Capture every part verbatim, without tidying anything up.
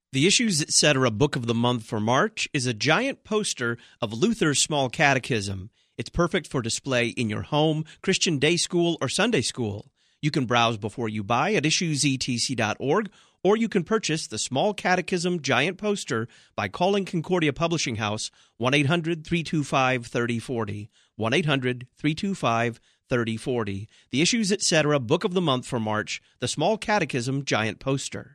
The Issues Etc. Book of the Month for March is a giant poster of Luther's Small Catechism. It's perfect for display in your home, Christian day school, or Sunday school. You can browse before you buy at issues e t c dot org, or you can purchase the Small Catechism giant poster by calling Concordia Publishing House one eight hundred three two five three oh four oh, one eight hundred three two five three oh four oh. The Issues Etc. Book of the Month for March, the Small Catechism giant poster.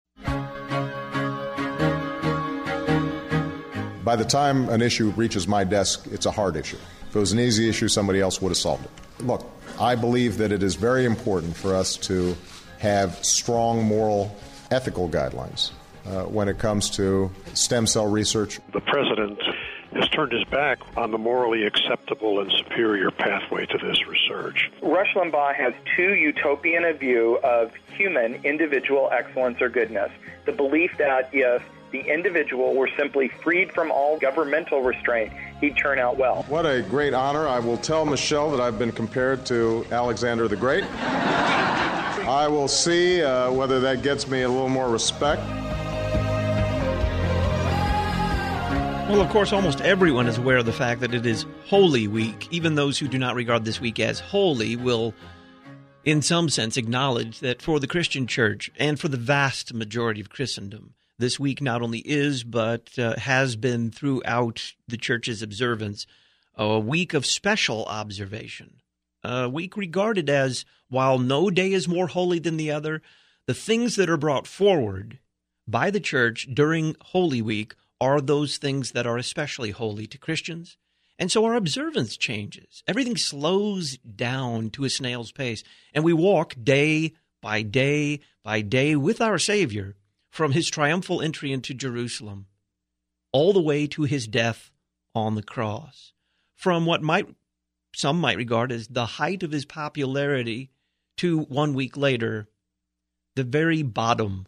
By the time an issue reaches my desk, it's a hard issue. If it was an easy issue, somebody else would have solved it. Look, I believe that it is very important for us to have strong moral, ethical guidelines uh, when it comes to stem cell research. The president has turned his back on the morally acceptable and superior pathway to this research. Rush Limbaugh has too utopian a view of human individual excellence or goodness. The belief that if the individual were simply freed from all governmental restraint, he'd turn out well. What a great honor. I will tell Michelle that I've been compared to Alexander the Great. I will see uh, whether that gets me a little more respect. Well, of course, almost everyone is aware of the fact that it is Holy Week. Even those who do not regard this week as holy will, in some sense, acknowledge that for the Christian church and for the vast majority of Christendom, this week not only is, but uh, has been throughout the church's observance, a week of special observation, a week regarded as, while no day is more holy than the other, the things that are brought forward by the church during Holy Week are those things that are especially holy to Christians. And so our observance changes. Everything slows down to a snail's pace, and we walk day by day by day with our Savior from his triumphal entry into Jerusalem all the way to his death on the cross. From what might some might regard as the height of his popularity to one week later, the very bottom,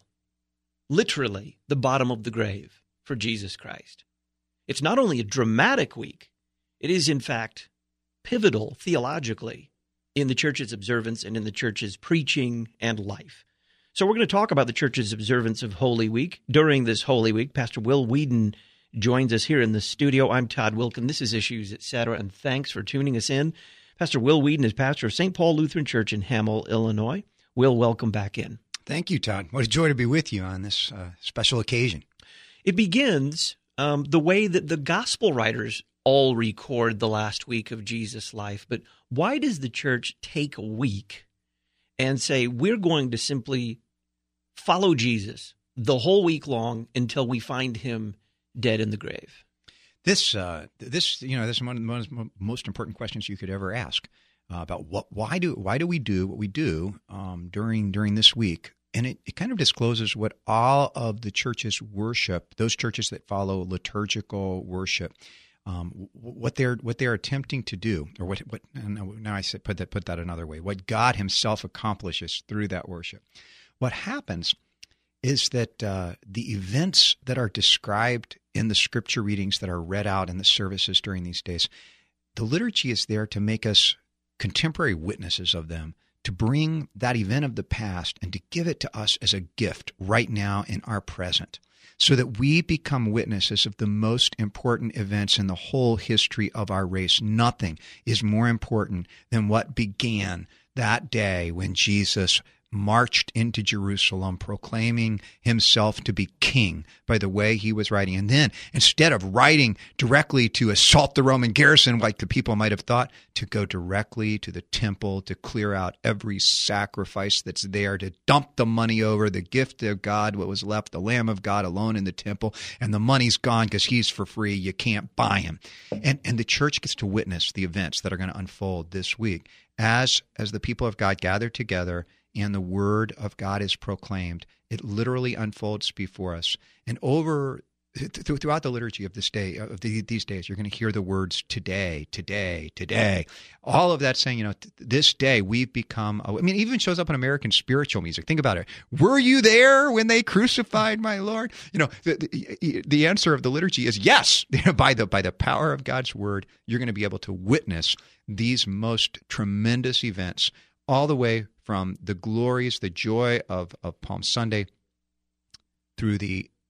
literally the bottom of the grave for Jesus Christ. It's not only a dramatic week, it is in fact pivotal theologically in the church's observance and in the church's preaching and life. So we're going to talk about the church's observance of Holy Week during this Holy Week. Pastor Will Weedon joins us here in the studio. I'm Todd Wilkin. This is Issues Etc., and thanks for tuning us in. Pastor Will Weedon is pastor of Saint Paul Lutheran Church in Hamel, Illinois. Will, welcome back in. Thank you, Todd. What a joy to be with you on this uh, special occasion. It begins um, the way that the gospel writers all record the last week of Jesus' life. But why does the church take a week and say, we're going to simply follow Jesus the whole week long until we find him dead in the grave? This, uh, this, you know, this is one of the most, most important questions you could ever ask uh, about what, why do, why do we do what we do um, during during this week? And it, it kind of discloses what all of the churches worship, those churches that follow liturgical worship, um, what they're what they're attempting to do, or what what now I said put that put that another way, what God Himself accomplishes through that worship. What happens is that uh, the events that are described in the scripture readings that are read out in the services during these days, the liturgy is there to make us contemporary witnesses of them, to bring that event of the past and to give it to us as a gift right now in our present, so that we become witnesses of the most important events in the whole history of our race. Nothing is more important than what began that day when Jesus marched into Jerusalem proclaiming himself to be king by the way he was writing. And then instead of writing directly to assault the Roman garrison like the people might have thought, to go directly to the temple to clear out every sacrifice that's there, to dump the money over the gift of God, what was left, the Lamb of God alone in the temple, and the money's gone because he's for free. You can't buy him. And and the church gets to witness the events that are going to unfold this week as as the people of God gather together and the word of God is proclaimed. It literally unfolds before us. And over th- throughout the liturgy of this day, of the, these days, you're going to hear the words today, today, today. All of that saying, you know, th- this day we've become, I mean, it even shows up in American spiritual music. Think about it. Were you there when they crucified my Lord? You know, the, the, the answer of the liturgy is yes. by the by the power of God's word, you're going to be able to witness these most tremendous events all the way from the glories, the joy of, of Palm Sunday through the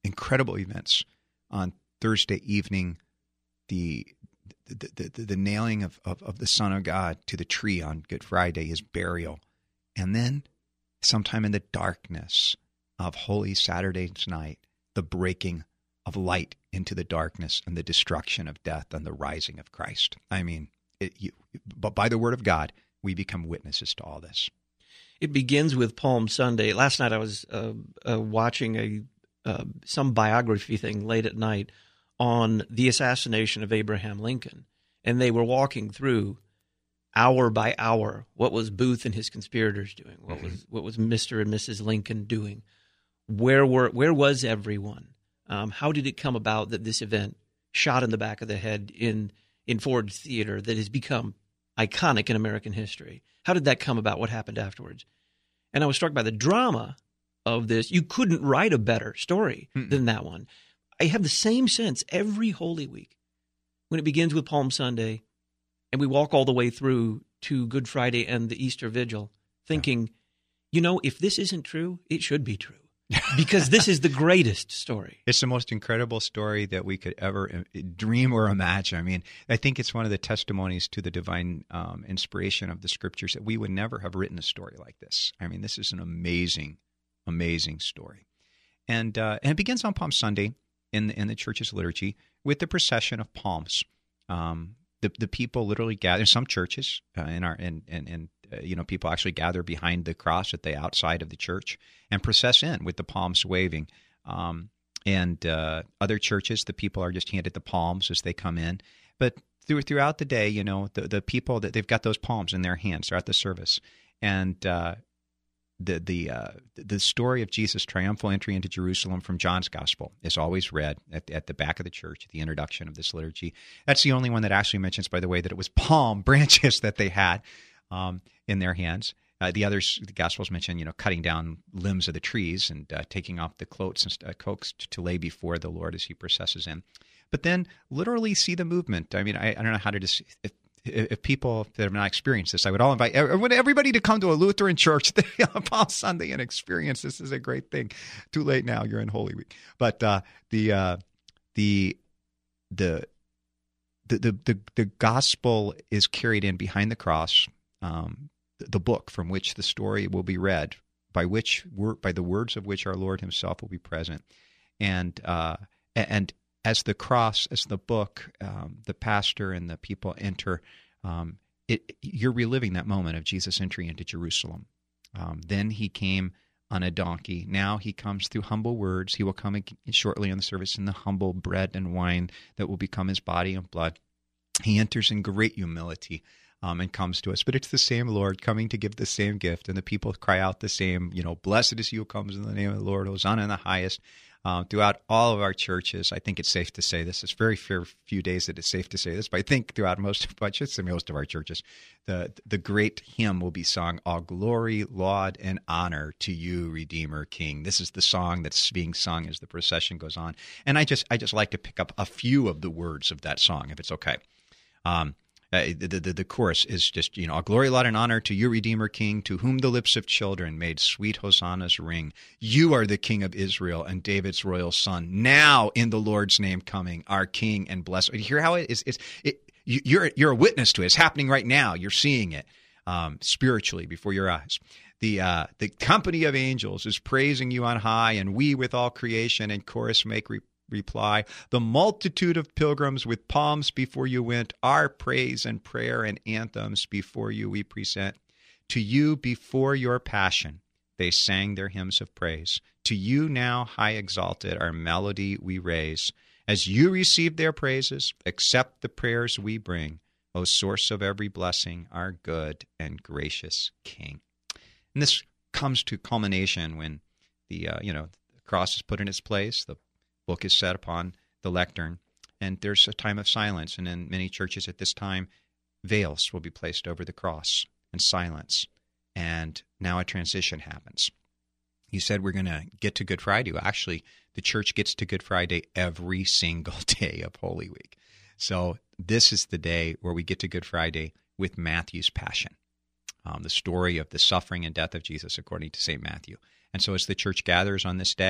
incredible events on Thursday evening, the the, the, the, the nailing of, of, of the Son of God to the tree on Good Friday, his burial. And then sometime in the darkness of Holy Saturday's night, the breaking of light into the darkness and the destruction of death and the rising of Christ. I mean, it, you, but by the word of God, we become witnesses to all this. It begins with Palm Sunday. Last night I was uh, uh, watching a uh, some biography thing late at night on the assassination of Abraham Lincoln, and they were walking through hour by hour what was Booth and his conspirators doing, what mm-hmm. was what was Mister and Missus Lincoln doing, where were where was everyone? Um, how did it come about that this event, shot in the back of the head in in Ford Theater, that has become iconic in American history? How did that come about? What happened afterwards? And I was struck by the drama of this. You couldn't write a better story Mm-mm. than that one. I have the same sense every Holy Week when it begins with Palm Sunday and we walk all the way through to Good Friday and the Easter Vigil, thinking, yeah. you know, if this isn't true, it should be true. Because this is the greatest story. It's the most incredible story that we could ever dream or imagine. I mean, I think it's one of the testimonies to the divine um, inspiration of the Scriptures that we would never have written a story like this. I mean, this is an amazing, amazing story. And uh, and it begins on Palm Sunday in the, in the church's liturgy with the procession of palms. Um, the the people literally gather. Some churches uh, in our in in, in uh, you know people actually gather behind the cross at the outside of the church and process in with the palms waving. Um, and uh, other churches, the people are just handed the palms as they come in. But through, throughout the day, you know, the, the people that they've got those palms in their hands throughout the service, and uh, the the uh, the story of Jesus' triumphal entry into Jerusalem from John's Gospel is always read at, at the back of the church at the introduction of this liturgy. That's the only one that actually mentions, by the way, that it was palm branches that they had um, in their hands. Uh, the others, the Gospels mention, you know, cutting down limbs of the trees and uh, taking off the cloaks and uh, coats to, to lay before the Lord as he processes in. But then literally see the movement. I mean, I, I don't know how to just... If, If people that have not experienced this, I would all invite everybody to come to a Lutheran church on Palm Sunday and experience this. Is a great thing. Too late now; you're in Holy Week. But uh, the, uh, the the the the the the gospel is carried in behind the cross. Um, the, the book from which the story will be read, by which by the words of which our Lord Himself will be present, and uh, and. As the cross, as the book, um, the pastor and the people enter, um, it, you're reliving that moment of Jesus' entry into Jerusalem. Um, then he came on a donkey. Now he comes through humble words. He will come shortly in the service in the humble bread and wine that will become his body and blood. He enters in great humility um, and comes to us. But it's the same Lord coming to give the same gift, and the people cry out the same, you know, blessed is he who comes in the name of the Lord, Hosanna in the highest. Uh, throughout all of our churches, I think it's safe to say this. It's very fair few days that it's safe to say this, but I think throughout most of budgets and most of our churches, the the great hymn will be sung, "All glory, laud, and honor to you, Redeemer King." This is the song that's being sung as the procession goes on, and I just I just like to pick up a few of the words of that song, if it's okay. Um, Uh, the, the the chorus is just, you know, all glory, laud, and honor to you, Redeemer King, to whom the lips of children made sweet hosannas ring. You are the King of Israel and David's royal son. Now in the Lord's name coming, our King and blessed. You hear how it is? It's, it, you, you're you're a witness to it. It's happening right now. You're seeing it um, spiritually before your eyes. The uh, the company of angels is praising you on high, and we with all creation in chorus make reply. Reply, the multitude of pilgrims with palms before you went, our praise and prayer and anthems before you we present. To you before your passion they sang their hymns of praise. To you now high exalted our melody we raise. As you receive their praises, accept the prayers we bring, O source of every blessing, our good and gracious King. And this comes to culmination when the uh, you know the cross is put in its place, the book is set upon the lectern, and there's a time of silence. And in many churches at this time, veils will be placed over the cross and silence. And now a transition happens. You said we're going to get to Good Friday. Well, actually, the church gets to Good Friday every single day of Holy Week. So this is the day where we get to Good Friday with Matthew's Passion, um, the story of the suffering and death of Jesus according to Saint Matthew. And so as the church gathers on this day,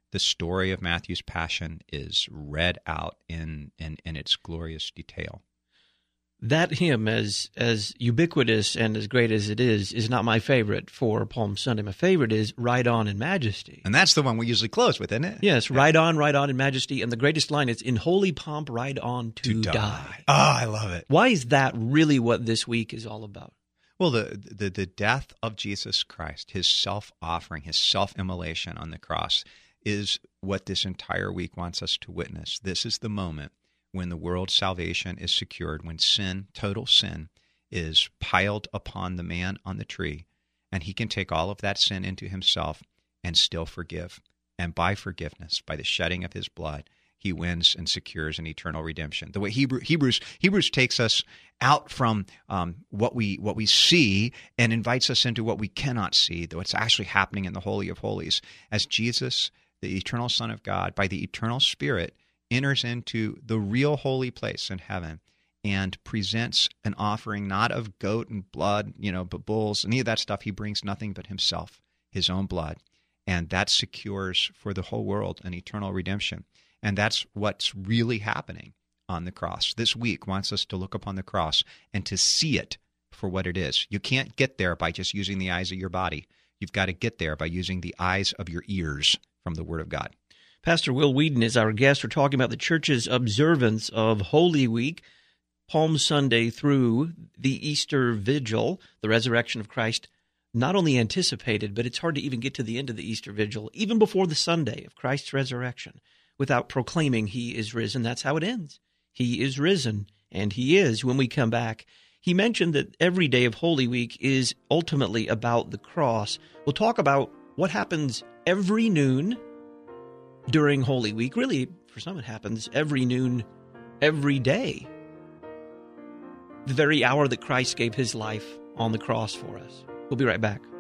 the story of Matthew's Passion is read out in, in, in its glorious detail. That hymn, as as ubiquitous and as great as it is, is not my favorite for Palm Sunday. My favorite is Ride On in Majesty. And that's the one we usually close with, isn't it? Yes, yeah. Ride On, Ride On in Majesty. And the greatest line is, in holy pomp, ride on to, to die. die. Oh, I love it. Why is that really what this week is all about? Well, the, the, the death of Jesus Christ, his self-offering, his self-immolation on the cross is what this entire week wants us to witness. This is the moment when the world's salvation is secured, when sin, total sin, is piled upon the man on the tree, and he can take all of that sin into himself and still forgive. And by forgiveness, by the shedding of his blood, he wins and secures an eternal redemption. The way Hebrew, Hebrews Hebrews takes us out from um, what we what we see and invites us into what we cannot see, though it's actually happening in the Holy of Holies, as Jesus, the eternal Son of God, by the eternal Spirit, enters into the real holy place in heaven and presents an offering not of goat and blood, you know, but bulls, any of that stuff. He brings nothing but himself, his own blood, and that secures for the whole world an eternal redemption. And that's what's really happening on the cross. This week wants us to look upon the cross and to see it for what it is. You can't get there by just using the eyes of your body. You've got to get there by using the eyes of your ears from the Word of God. Pastor Will Weedon is our guest. We're talking about the church's observance of Holy Week, Palm Sunday through the Easter Vigil, the resurrection of Christ, not only anticipated, but it's hard to even get to the end of the Easter Vigil, even before the Sunday of Christ's resurrection, without proclaiming he is risen. That's how it ends. He is risen, and he is when we come back. He mentioned that every day of Holy Week is ultimately about the cross. We'll talk about what happens every noon during Holy Week. Really, for some, it happens every noon, every day. The very hour that Christ gave his life on the cross for us. We'll be right back.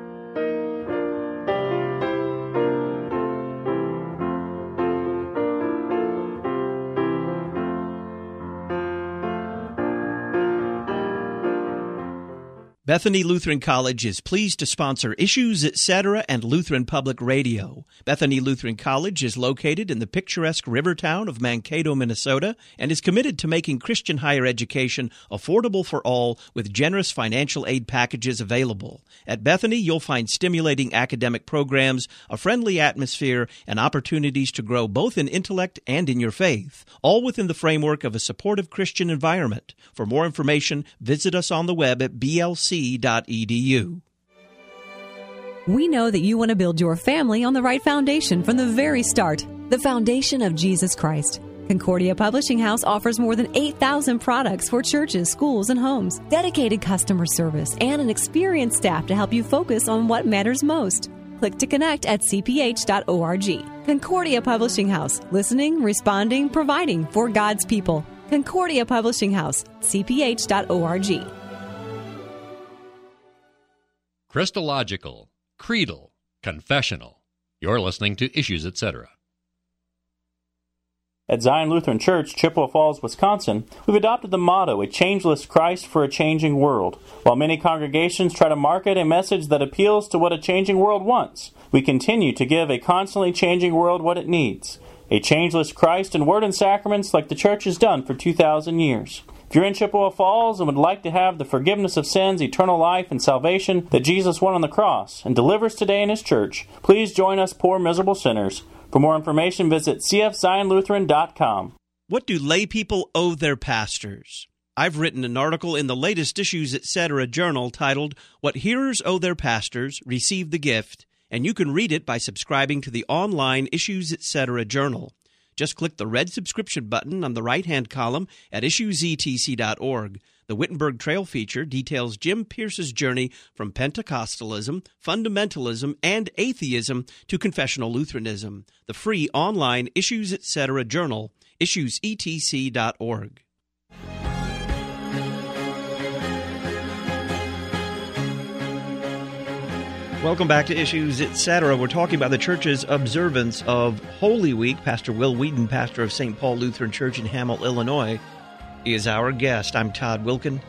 Bethany Lutheran College is pleased to sponsor Issues, et cetera and Lutheran Public Radio. Bethany Lutheran College is located in the picturesque river town of Mankato, Minnesota, and is committed to making Christian higher education affordable for all with generous financial aid packages available. At Bethany, you'll find stimulating academic programs, a friendly atmosphere, and opportunities to grow both in intellect and in your faith, all within the framework of a supportive Christian environment. For more information, visit us on the web at b l c dot e d u. We know that you want to build your family on the right foundation from the very start, the foundation of Jesus Christ. Concordia Publishing House offers more than eight thousand products for churches, schools, and homes, dedicated customer service, and an experienced staff to help you focus on what matters most. Click to connect at c p h dot org. Concordia Publishing House, listening, responding, providing for God's people. Concordia Publishing House, c p h dot org. Christological, creedal, confessional. You're listening to Issues, et cetera. At Zion Lutheran Church, Chippewa Falls, Wisconsin, we've adopted the motto, a changeless Christ for a changing world. While many congregations try to market a message that appeals to what a changing world wants, we continue to give a constantly changing world what it needs. A changeless Christ in word and sacraments like the Church has done for two thousand years. If you're in Chippewa Falls and would like to have the forgiveness of sins, eternal life, and salvation that Jesus won on the cross and delivers today in His church, please join us poor, miserable sinners. For more information, visit c f zion lutheran dot com. What do lay people owe their pastors? I've written an article in the latest Issues, et cetera journal titled, What Hearers Owe Their Pastors, Receive the Gift, and you can read it by subscribing to the online Issues, et cetera journal. Just click the red subscription button on the right-hand column at issues e t c dot org. The Wittenberg Trail feature details Jim Pierce's journey from Pentecostalism, fundamentalism, and atheism to confessional Lutheranism. The free online Issues, et cetera journal, issues e t c dot org. Welcome back to Issues, et cetera. We're talking about the church's observance of Holy Week. Pastor Will Weedon, pastor of Saint Paul Lutheran Church in Hamel, Illinois, is our guest. I'm Todd Wilkin.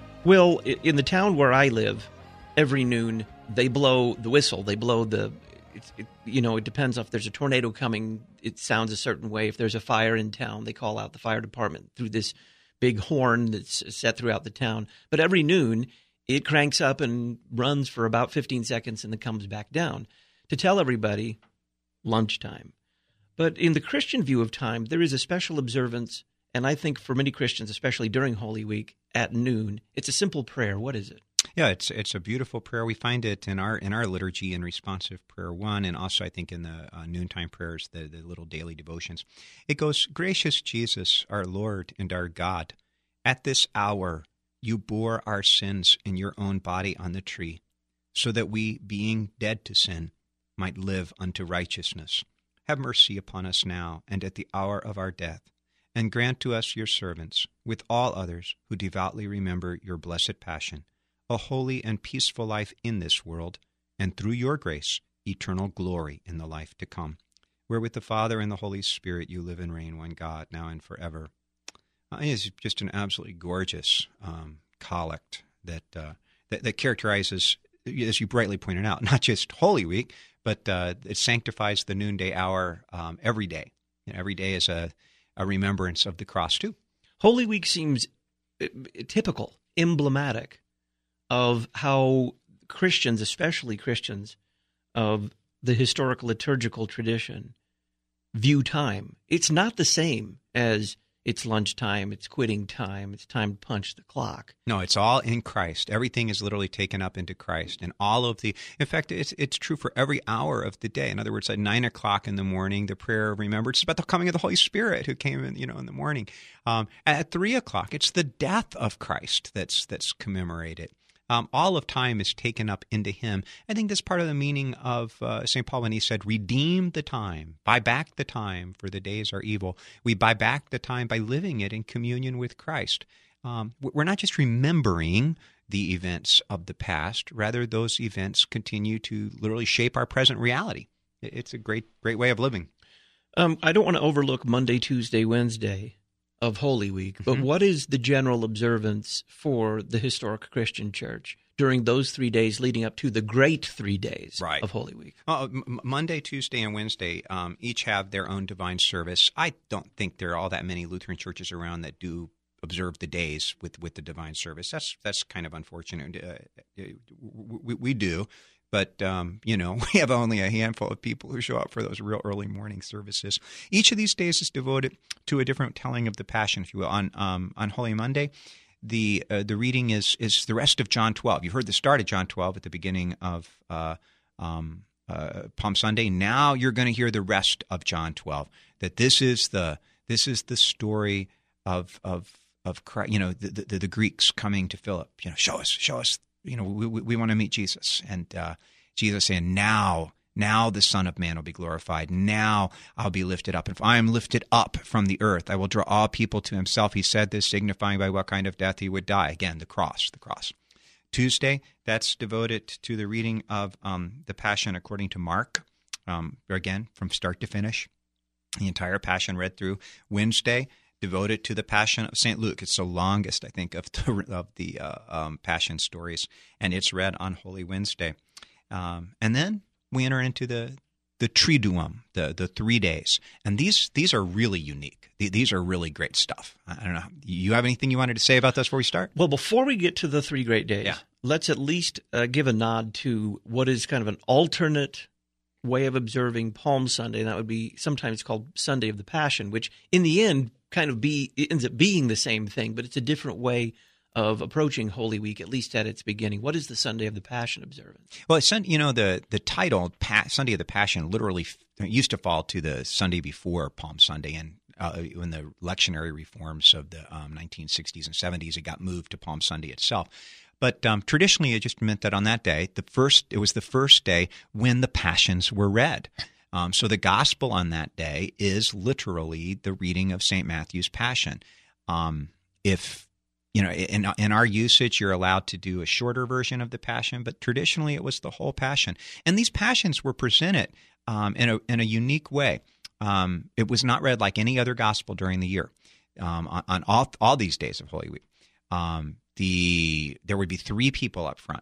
Will, in the town where I live, every noon they blow the whistle. They blow the it's, it, you know, it depends if there's a tornado coming, it sounds a certain way. If there's a fire in town, they call out the fire department through this big horn that's set throughout the town. But every noon, it cranks up and runs for about fifteen seconds and then comes back down to tell everybody lunchtime. But in the Christian view of time, there is a special observance, and I think for many Christians, especially during Holy Week at noon, it's a simple prayer. What is it? Yeah, it's it's a beautiful prayer. We find it in our in our liturgy in responsive prayer one, and also I think in the uh, noontime prayers, the, the little daily devotions. It goes, "Gracious Jesus, our Lord and our God, at this hour you bore our sins in your own body on the tree, so that we, being dead to sin, might live unto righteousness. Have mercy upon us now and at the hour of our death, and grant to us, your servants, with all others who devoutly remember your blessed passion, a holy and peaceful life in this world, and through your grace, eternal glory in the life to come, where with the Father and the Holy Spirit you live and reign, one God, now and forever." Uh, it's just an absolutely gorgeous um, collect that, uh, that that characterizes, as you brightly pointed out, not just Holy Week, but uh, it sanctifies the noonday hour um, every day. You know, every day is a, a remembrance of the cross, too. Holy Week seems typical, emblematic of how Christians, especially Christians of the historical liturgical tradition, view time. It's not the same as it's lunchtime, it's quitting time, it's time to punch the clock. No, it's all in Christ. Everything is literally taken up into Christ. And all of the, in fact, it's it's true for every hour of the day. In other words, at nine o'clock in the morning, the prayer of remembrance is about the coming of the Holy Spirit who came in, you know, in the morning. Um, at three o'clock, it's the death of Christ that's that's commemorated. Um, all of time is taken up into him. I think that's part of the meaning of uh, Saint Paul when he said, "Redeem the time, buy back the time, for the days are evil." We buy back the time by living it in communion with Christ. Um, we're not just remembering the events of the past. Rather, those events continue to literally shape our present reality. It's a great, great way of living. Um, I don't want to overlook Monday, Tuesday, Wednesday of Holy Week, but mm-hmm. what is the general observance for the historic Christian church during those three days leading up to the great three days right. of Holy Week? Uh, m- Monday, Tuesday, and Wednesday um, each have their own divine service. I don't think there are all that many Lutheran churches around that do observe the days with, with the divine service. That's that's kind of unfortunate. Uh, we, we do. But, um, you know, we have only a handful of people who show up for those real early morning services. Each of these days is devoted to a different telling of the Passion, if you will. On um, on Holy Monday, the uh, the reading is is the rest of John twelve. You heard the start of John twelve at the beginning of uh, um, uh, Palm Sunday. Now you're going to hear the rest of John twelve. That this is the this is the story of of of Christ, you know, the, the the Greeks coming to Philip. You know, show us, show us. You know, we, we, we want to meet Jesus. And uh, Jesus saying, now, now the Son of Man will be glorified. Now I'll be lifted up. If I am lifted up from the earth, I will draw all people to himself. He said this, signifying by what kind of death he would die. Again, the cross, the cross. Tuesday, that's devoted to the reading of um, the Passion according to Mark. Um, again, from start to finish, the entire Passion read through. Wednesday, devoted to the Passion of Saint Luke. It's the longest, I think, of the, of the uh, um, Passion stories, and it's read on Holy Wednesday. Um, and then we enter into the the Triduum, the the three days, and these these are really unique. These are really great stuff. I don't know. You have anything you wanted to say about this before we start? Well, before we get to the three great days, yeah. let's at least uh, give a nod to what is kind of an alternate way of observing Palm Sunday, and that would be sometimes called Sunday of the Passion, which in the end kind of be it ends up being the same thing, but it's a different way of approaching Holy Week, at least at its beginning. What is the Sunday of the Passion observance? Well, it's, you know, the the title pa- Sunday of the Passion literally it used to fall to the Sunday before Palm Sunday, and uh, in the lectionary reforms of the um, nineteen sixties and seventies, it got moved to Palm Sunday itself. But um, traditionally, it just meant that on that day, the first it was the first day when the Passions were read. Um, so the gospel on that day is literally the reading of Saint Matthew's Passion. Um, if you know, in in our usage, you're allowed to do a shorter version of the Passion, but traditionally it was the whole Passion. And these Passions were presented um, in a in a unique way. Um, it was not read like any other gospel during the year um, on, on all all these days of Holy Week. Um, the there would be three people up front.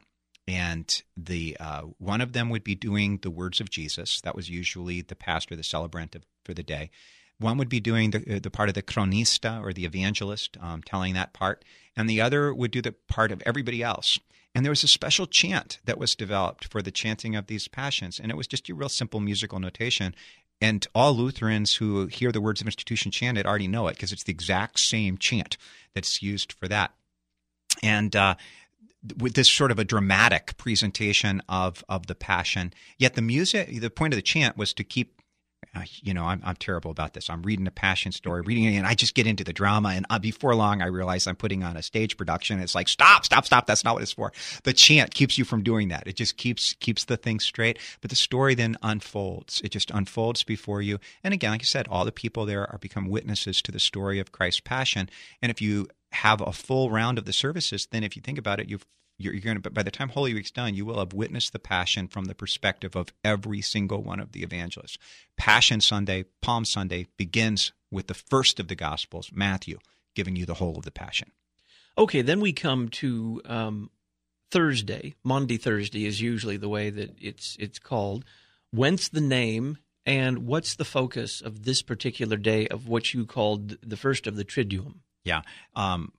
And the uh, one of them would be doing the words of Jesus. That was usually the pastor, the celebrant of, for the day. One would be doing the, the part of the chronista or the evangelist, um, telling that part. And the other would do the part of everybody else. And there was a special chant that was developed for the chanting of these passions. And it was just a real simple musical notation. And all Lutherans who hear the words of institution chanted already know it because it's the exact same chant that's used for that. And uh, with this sort of a dramatic presentation of, of the passion, yet the music, the point of the chant was to keep, uh, you know, I'm, I'm terrible about this. I'm reading a passion story, reading it, and I just get into the drama. And uh, before long, I realize I'm putting on a stage production. It's like, stop, stop, stop. That's not what it's for. The chant keeps you from doing that. It just keeps keeps the thing straight. But the story then unfolds. It just unfolds before you. And again, like I said, all the people there are become witnesses to the story of Christ's passion. And if you have a full round of the services, then if you think about it, you've You're, you're going to. By the time Holy Week's done, you will have witnessed the Passion from the perspective of every single one of the evangelists. Passion Sunday, Palm Sunday begins with the first of the Gospels, Matthew, giving you the whole of the Passion. Okay, then we come to um, Thursday. Maundy Thursday is usually the way that it's it's called. Whence the name, and what's the focus of this particular day of what you called the first of the Triduum? Yeah, um,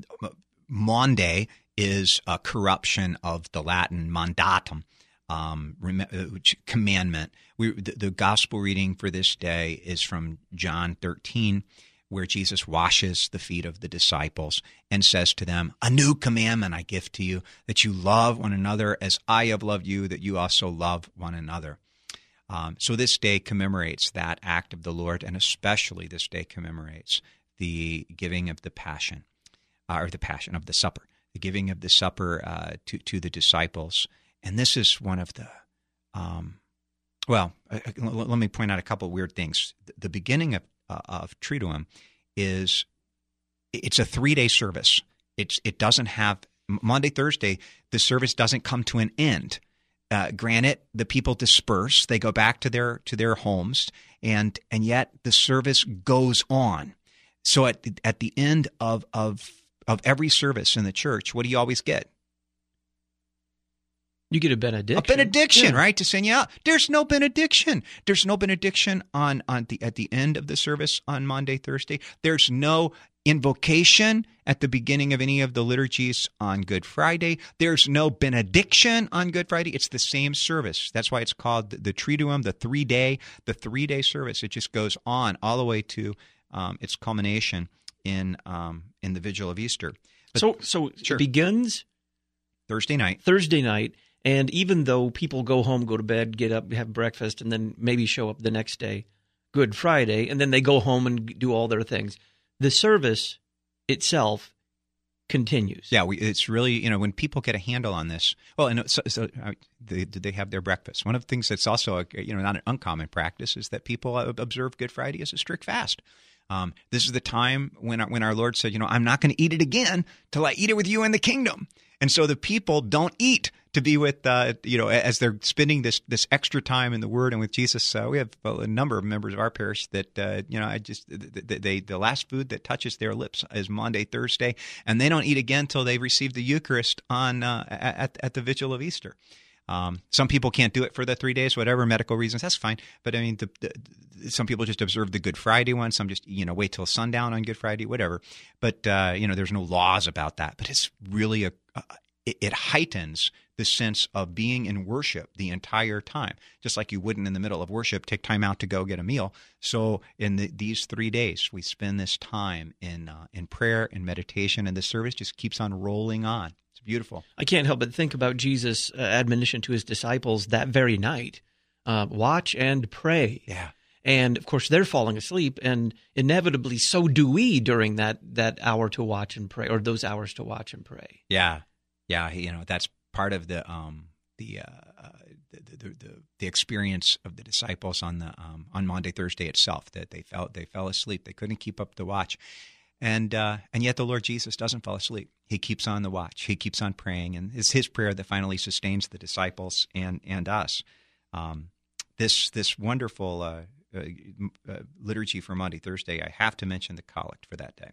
Maunday is a corruption of the Latin mandatum, um, commandment. We, the, the gospel reading for this day is from John thirteen, where Jesus washes the feet of the disciples and says to them, "A new commandment I give to you, that you love one another as I have loved you, that you also love one another." Um, so this day commemorates that act of the Lord, and especially this day commemorates the giving of the Passion, uh, or the Passion of the Supper. The giving of the supper uh, to to the disciples, and this is one of the, um, well, uh, let me point out a couple of weird things. The, the beginning of uh, of Triduum is it's a three day service. It's it doesn't have Maundy Thursday. The service doesn't come to an end. Uh, granted, the people disperse; they go back to their to their homes, and and yet the service goes on. So at the, at the end of of Of every service in the church, what do you always get? You get a benediction. A benediction, yeah. right? To send you out. There's no benediction. There's no benediction on, on the at the end of the service on Maundy Thursday. There's no invocation at the beginning of any of the liturgies on Good Friday. There's no benediction on Good Friday. It's the same service. That's why it's called the, the Triduum, the three day, the three day service. It just goes on all the way to um, its culmination in um, in the Vigil of Easter. But, so so sure. It begins Thursday night. Thursday night, and even though people go home, go to bed, get up, have breakfast, and then maybe show up the next day, Good Friday, and then they go home and do all their things, the service itself continues. Yeah, we, it's really, you know, when people get a handle on this, well, and so, so uh, they, they have their breakfast. One of the things that's also, a, you know, not an uncommon practice is that people observe Good Friday as a strict fast. Um, this is the time when our, when our Lord said, you know, I'm not going to eat it again till I eat it with you in the kingdom. And so the people don't eat to be with, uh, you know, as they're spending this this extra time in the Word and with Jesus. Uh, we have a number of members of our parish that, uh, you know, I just they, they the last food that touches their lips is Maundy Thursday, and they don't eat again till they receive the Eucharist on uh, at at the Vigil of Easter. Um, some people can't do it for the three days, whatever medical reasons. That's fine. But I mean, the, the, some people just observe the Good Friday one. Some just, you know, wait till sundown on Good Friday, whatever. But, uh, you know, there's no laws about that. But it's really a, a it, it heightens the sense of being in worship the entire time. Just like you wouldn't in the middle of worship take time out to go get a meal. So in the, these three days, we spend this time in uh, in prayer and meditation, and the service just keeps on rolling on. It's beautiful. I can't help but think about Jesus' uh, admonition to his disciples that very night. Uh, watch and pray. Yeah. And, of course, they're falling asleep, and inevitably so do we during that, that hour to watch and pray, or those hours to watch and pray. Yeah. Yeah, you know, that's part of the um, the, uh, the, the the the experience of the disciples on the um, on Maundy Thursday itself, that they felt they fell asleep. They couldn't keep up the watch. And uh, and yet the Lord Jesus doesn't fall asleep. He keeps on the watch. He keeps on praying, and it's his prayer that finally sustains the disciples and and us. Um, this this wonderful uh, uh, uh, liturgy for Maundy Thursday, I have to mention the collect for that day.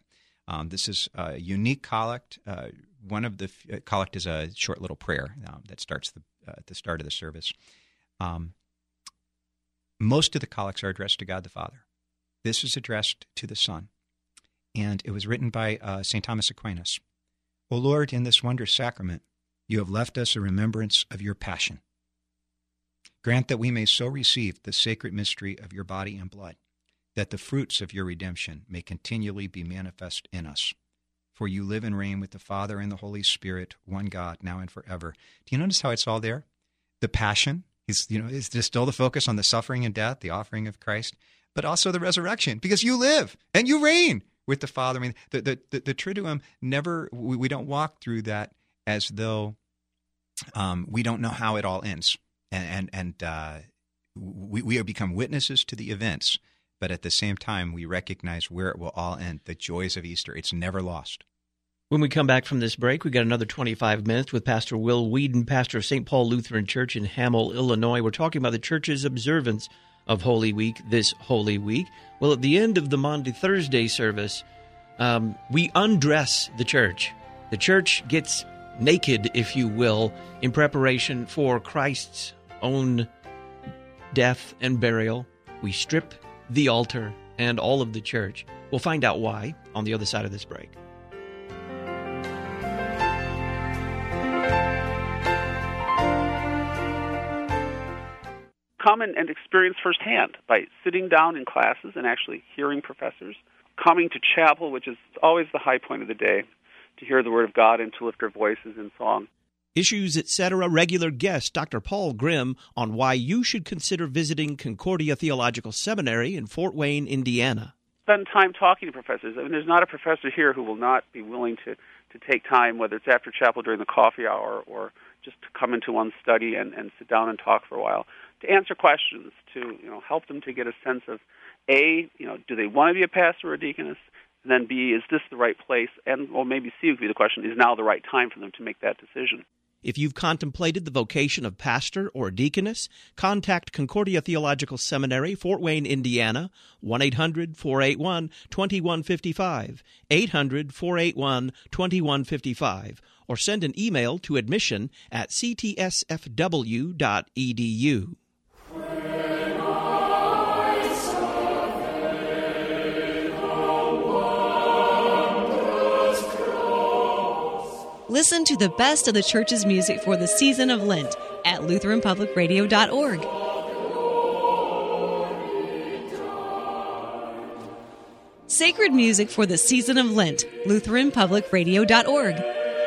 Um, this is a unique collect. Uh, one of the uh, collect is a short little prayer um, that starts the, uh, at the start of the service. Um, most of the collects are addressed to God the Father. This is addressed to the Son, and it was written by uh, Saint Thomas Aquinas. O Lord, in this wondrous sacrament, you have left us a remembrance of your passion. Grant that we may so receive the sacred mystery of your body and blood, that the fruits of your redemption may continually be manifest in us. For you live and reign with the Father and the Holy Spirit, one God, now and forever. Do you notice how it's all there? The passion is, you know, is just still the focus on the suffering and death, the offering of Christ, but also the resurrection, because you live and you reign with the Father. I mean, the the the, the Triduum never. We, we don't walk through that as though um, we don't know how it all ends. And and, and uh, we we have become witnesses to the events, but at the same time, we recognize where it will all end. The joys of Easter. It's never lost. When we come back from this break, we got another twenty-five minutes with Pastor Will Whedon, pastor of Saint Paul Lutheran Church in Hamel, Illinois. We're talking about the church's observance of Holy Week this Holy Week. Well, at the end of the Maundy Thursday service, um, we undress the church. The church gets naked, if you will, in preparation for Christ's own death and burial. We strip the altar and all of the church. We'll find out why on the other side of this break. Come and, and experience firsthand by sitting down in classes and actually hearing professors, coming to chapel, which is always the high point of the day, to hear the Word of God and to lift our voices in song. Issues, et cetera. Regular guest Doctor Paul Grimm on why you should consider visiting Concordia Theological Seminary in Fort Wayne, Indiana. Spend time talking to professors. I mean, there's not a professor here who will not be willing to, to take time, whether it's after chapel during the coffee hour or just to come into one's study and, and sit down and talk for a while, to answer questions, to you know help them to get a sense of, A, you know, do they want to be a pastor or a deaconess? And then B, is this the right place? And well, maybe C would be the question, is now the right time for them to make that decision? If you've contemplated the vocation of pastor or deaconess, contact Concordia Theological Seminary, Fort Wayne, Indiana, one eight hundred, four eight one, two one five five, eight hundred, four eight one, two one five five, or send an email to admission at c t s f w dot e d u. Listen to the best of the church's music for the season of Lent at Lutheran Public Radio dot org. Sacred music for the season of Lent, Lutheran Public Radio dot org.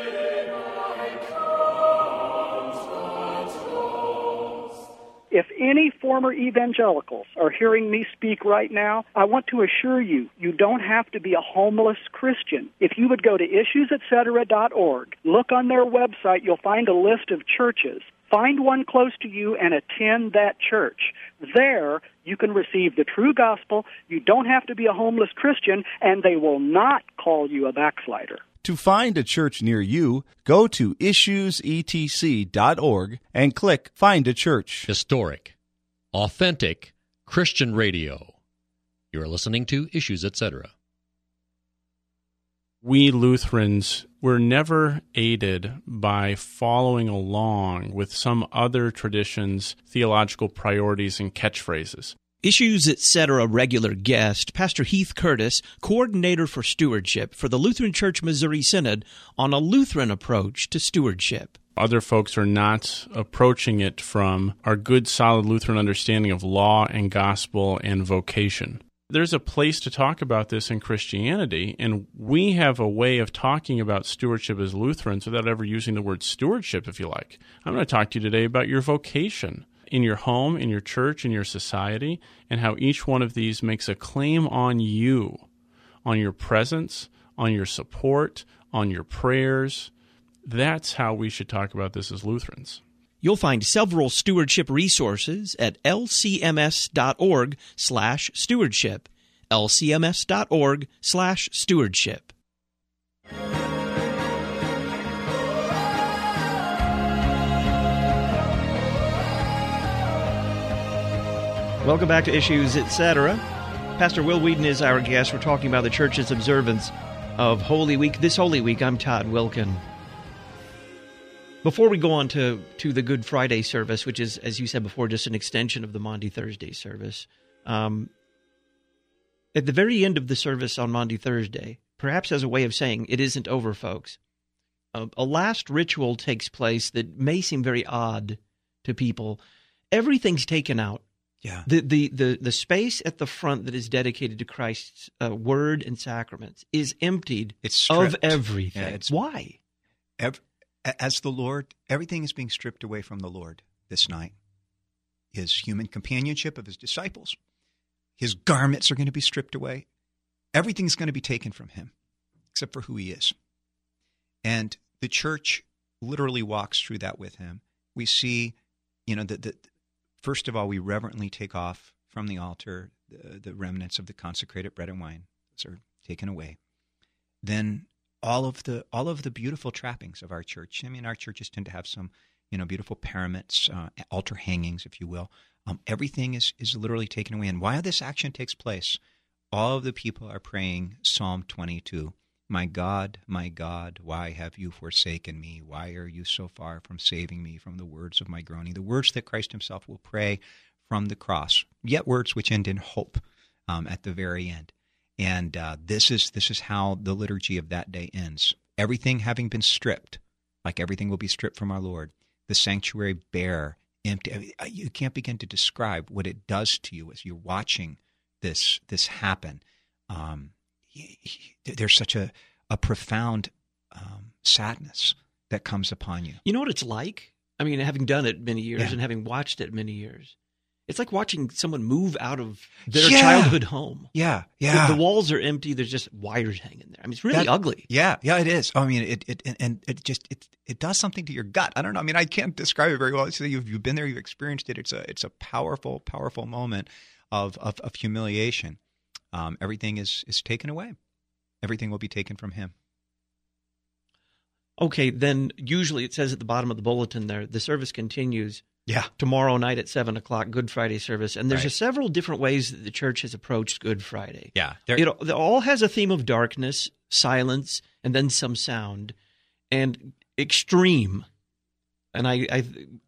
If any former evangelicals are hearing me speak right now, I want to assure you, you don't have to be a homeless Christian. If you would go to issues et cetera dot org, look on their website, you'll find a list of churches. Find one close to you and attend that church. There, you can receive the true gospel. You don't have to be a homeless Christian, and they will not call you a backslider. To find a church near you, go to issues e t c dot org and click Find a Church. Historic, authentic Christian radio. You're listening to Issues, et cetera. We Lutherans were never aided by following along with some other tradition's theological priorities and catchphrases. Issues, et cetera. Regular guest, Pastor Heath Curtis, coordinator for stewardship for the Lutheran Church Missouri Synod, on a Lutheran approach to stewardship. Other folks are not approaching it from our good, solid Lutheran understanding of law and gospel and vocation. There's a place to talk about this in Christianity, and we have a way of talking about stewardship as Lutherans without ever using the word stewardship, if you like. I'm going to talk to you today about your vocation in your home, in your church, in your society, and how each one of these makes a claim on you, on your presence, on your support, on your prayers. That's how we should talk about this as Lutherans. You'll find several stewardship resources at l c m s dot org slash stewardship, l c m s dot org slash stewardship. Welcome back to Issues, et cetera. Pastor Will Whedon is our guest. We're talking about the church's observance of Holy Week. This Holy Week, I'm Todd Wilkin. Before we go on to, to the Good Friday service, which is, as you said before, just an extension of the Maundy Thursday service, um, at the very end of the service on Maundy Thursday, perhaps as a way of saying it isn't over, folks, a, a last ritual takes place that may seem very odd to people. Everything's taken out. Yeah. The, the the the space at the front that is dedicated to Christ's uh, word and sacraments is emptied it's of stripped. everything. Yeah, it's, Why? Ev- as the Lord, everything is being stripped away from the Lord this night. His human companionship of his disciples, his garments are going to be stripped away. Everything's going to be taken from him, except for who he is. And the church literally walks through that with him. We see, you know, that the first of all, we reverently take off from the altar the, the remnants of the consecrated bread and wine. Those are taken away. Then all of the all of the beautiful trappings of our church. I mean, our churches tend to have some, you know, beautiful paraments, uh, altar hangings, if you will. Um, everything is is literally taken away. And while this action takes place, all of the people are praying Psalm twenty-two. My God, my God, why have you forsaken me? Why are you so far from saving me from the words of my groaning? The words that Christ himself will pray from the cross, yet words which end in hope um, at the very end. And uh, this is this is how the liturgy of that day ends. Everything having been stripped, like everything will be stripped from our Lord, the sanctuary bare, empty. You can't begin to describe what it does to you as you're watching this this happen. Um, there's such a, a profound um, sadness that comes upon you. You know what it's like? I mean, having done it many years Yeah. and having watched it many years, it's like watching someone move out of their Yeah. childhood home. Yeah, yeah. The, the walls are empty. There's just wires hanging there. I mean, it's really That- ugly. Yeah, yeah, it is. I mean, it it and it just it it does something to your gut. I don't know. I mean, I can't describe it very well. So you've you've been there, you've experienced it. It's a it's a powerful, powerful moment of of, of humiliation. Um, everything is is taken away. Everything will be taken from him. Okay, then usually it says at the bottom of the bulletin there, the service continues Yeah. tomorrow night at seven o'clock, Good Friday service. And there's Right. a several different ways that the church has approached Good Friday. Yeah. It, it all has a theme of darkness, silence, and then some sound, and extreme. And I, I,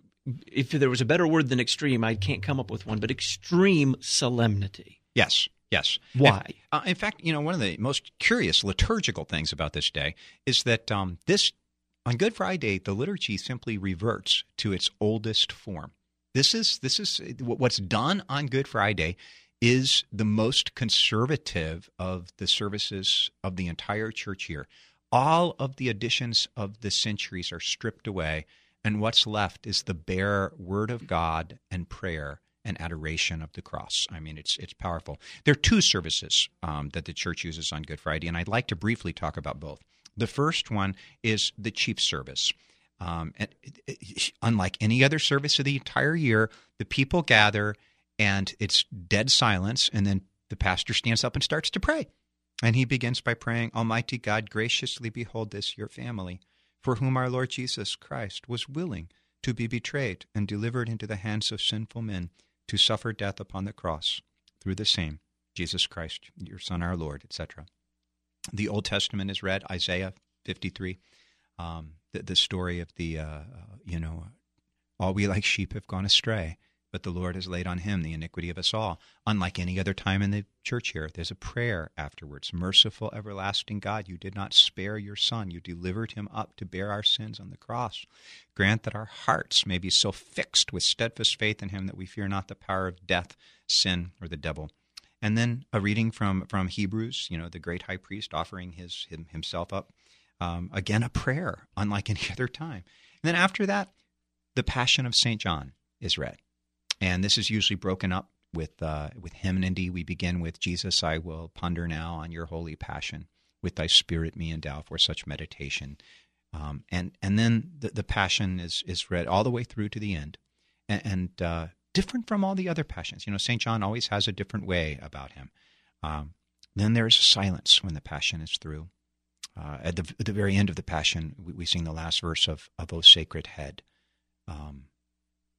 if there was a better word than extreme, I can't come up with one, but extreme solemnity. Yes. Yes. Why? In, uh, in fact, you know, one of the most curious liturgical things about this day is that um, this on Good Friday, the liturgy simply reverts to its oldest form. This is this is what's done on Good Friday is the most conservative of the services of the entire church year. All of the additions of the centuries are stripped away, and what's left is the bare Word of God and prayer and adoration of the cross. I mean, it's it's powerful. There are two services um, that the church uses on Good Friday, and I'd like to briefly talk about both. The first one is the chief service. Um, and it, it, unlike any other service of the entire year, the people gather, and it's dead silence, and then the pastor stands up and starts to pray. And he begins by praying, Almighty God, graciously behold this, your family, for whom our Lord Jesus Christ was willing to be betrayed and delivered into the hands of sinful men, to suffer death upon the cross through the same, Jesus Christ, your Son, our Lord, et cetera. The Old Testament is read, Isaiah fifty-three, um, the, the story of the, uh, uh, you know, all we like sheep have gone astray, but the Lord has laid on him the iniquity of us all. Unlike any other time in the church here, there's a prayer afterwards. Merciful, everlasting God, you did not spare your Son. You delivered him up to bear our sins on the cross. Grant that our hearts may be so fixed with steadfast faith in him that we fear not the power of death, sin, or the devil. And then a reading from, from Hebrews, you know, the great high priest offering his him, himself up. Um, again, a prayer, unlike any other time. And then after that, the Passion of Saint John is read. And this is usually broken up with uh, with hymnody. We begin with, Jesus, I will ponder now on your holy passion. With thy spirit me endow for such meditation. Um, and and then the, the Passion is is read all the way through to the end. And, and uh, different from all the other Passions. You know, Saint John always has a different way about him. Um, then there's silence when the Passion is through. Uh, at, the, at the very end of the Passion, we, we sing the last verse of, of O Sacred Head. Um,